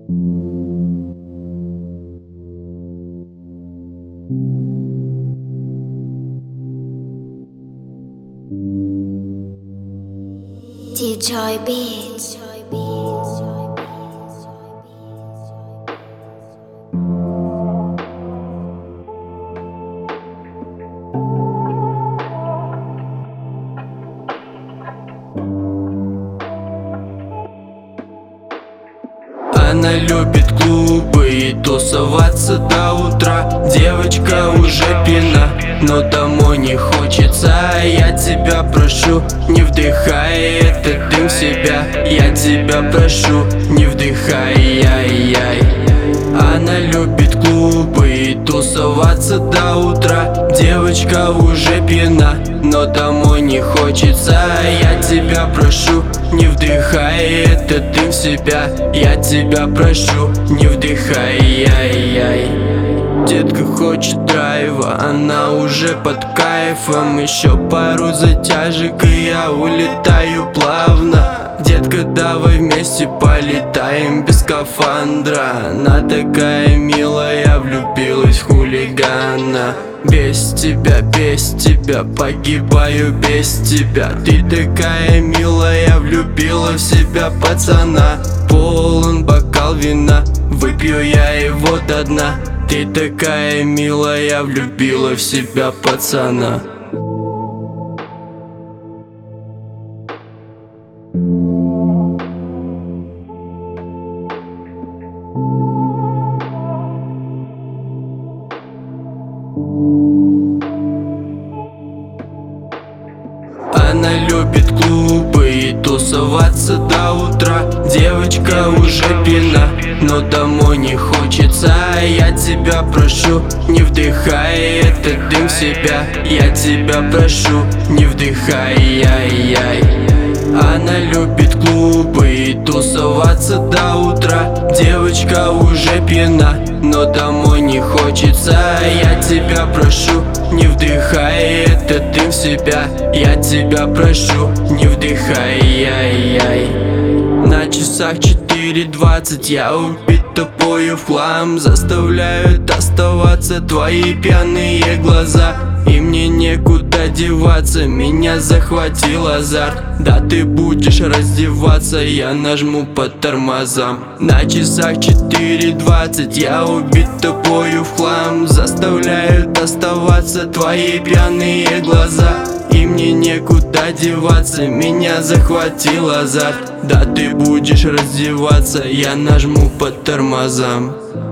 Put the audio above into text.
DJ Beats. Она любит клубы и тусоваться до утра. Девочка уже пьяна, но домой не хочется. Я тебя прошу, не вдыхай этот дым в себя. Я тебя прошу, не вдыхай, яй-яй. Она любит клубы и тусоваться до утра. Девочка уже пьяна, но домой не хочется. Я тебя прошу, не вдыхай этот дым в себя. Я тебя прошу, не вдыхай, яй-яй. Детка хочет драйва, она уже под кайфом. Еще пару затяжек и я улетаю плавно. Детка, давай вместе полетаем без скафандра. Она такая милая, влюбилась в хулигана. Без тебя, погибаю без тебя. Ты такая милая, влюбила в себя пацана. Полон бокал вина, выпью я его до дна. Ты такая милая, влюбила в себя пацана. Она любит клубы и тусоваться до утра. Девочка уже пьяна, но домой не хочется. Я тебя прошу, не вдыхай этот дым в себя. Я тебя прошу, не вдыхай, яй-яй. Она любит клубы и тусоваться до утра. Девочка уже пьяна, но домой не хочется. Я тебя прошу, не вдыхай этот дым в себя. Я тебя прошу, не вдыхай, яй-яй. На часах 4:20, я убит тобою в хлам. Заставляют оставаться твои пьяные глаза. И мне некуда деваться, меня захватил азарт. Да ты будешь раздеваться, я нажму по тормозам. На часах 4:20, я убит тобою в хлам. Заставляют оставаться твои пьяные глаза. И мне некуда деваться, меня захватил азарт. Да ты будешь раздеваться, я нажму по тормозам.